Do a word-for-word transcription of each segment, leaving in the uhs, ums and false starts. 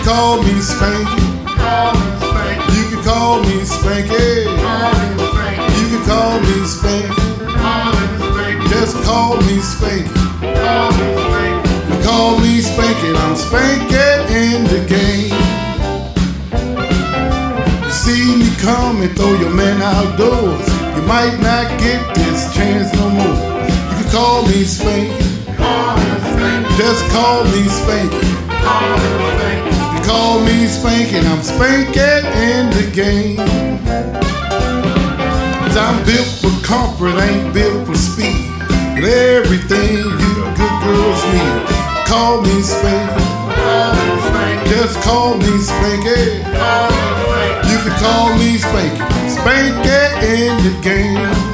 call me Spanky. Call me Spanky. You can call me Spanky. Call me Spanky. You can call me Spanky. Call me Spanky. Just call me Spanky. Call me Spanky. You call me Spanky, I'm Spanky in the game. You see me come and throw your man outdoors. You might not get this chance no more. You can call me Spanky. Call me Spanky. Just call me Spanky. Call me Spanky. You call me Spanky, I'm Spanky in the game. Cause I'm built for comfort, ain't built for speed. But everything you good girls need. Call me Spanky. Call me Spanky. Just call me Spanky. Call me Spanky. You can call me Spanky. Spanky in the game.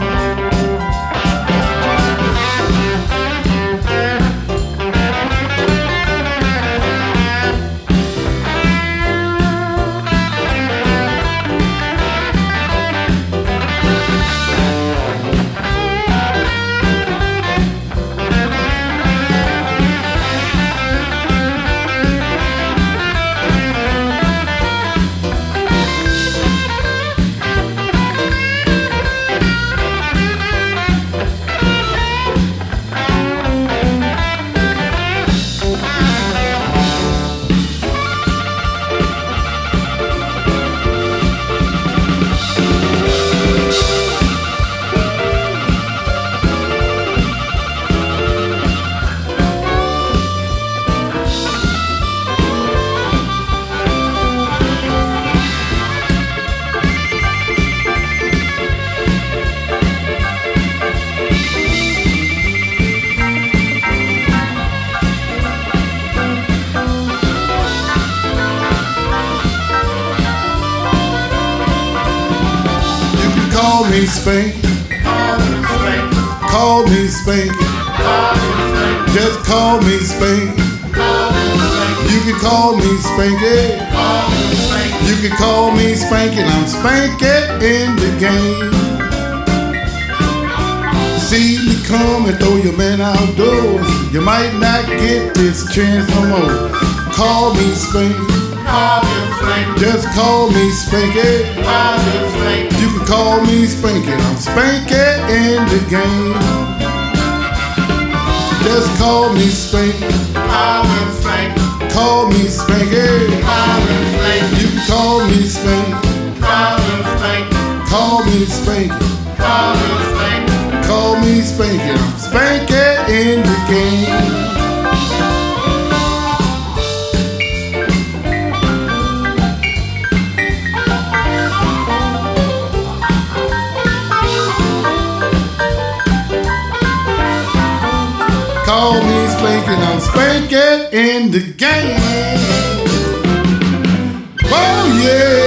Call me Spanky. Call me Spanky. Call me Spanky. Call me Spanky. Just call me Spanky. Call me Spanky. You can call me Spanky. Call me Spanky. You can call me Spanky, and I'm Spanky in the game. See me come and throw your man outdoors. You might not get this chance no more. Call me Spanky. Call me Spanky. Just call me Spanky. Call me Spanky. You can call me Spanky, and I'm Spanky in the game. Just call me Spanky. Call me Spanky. Call me Spanky. Call me Spanky. You can call me Spanky. Call me Spanky. Call me Spanky. Call me Spanky. Call me Spanky, I'm Spanky in the game. Call me Spanky, I'm Spanky in the game. Oh yeah.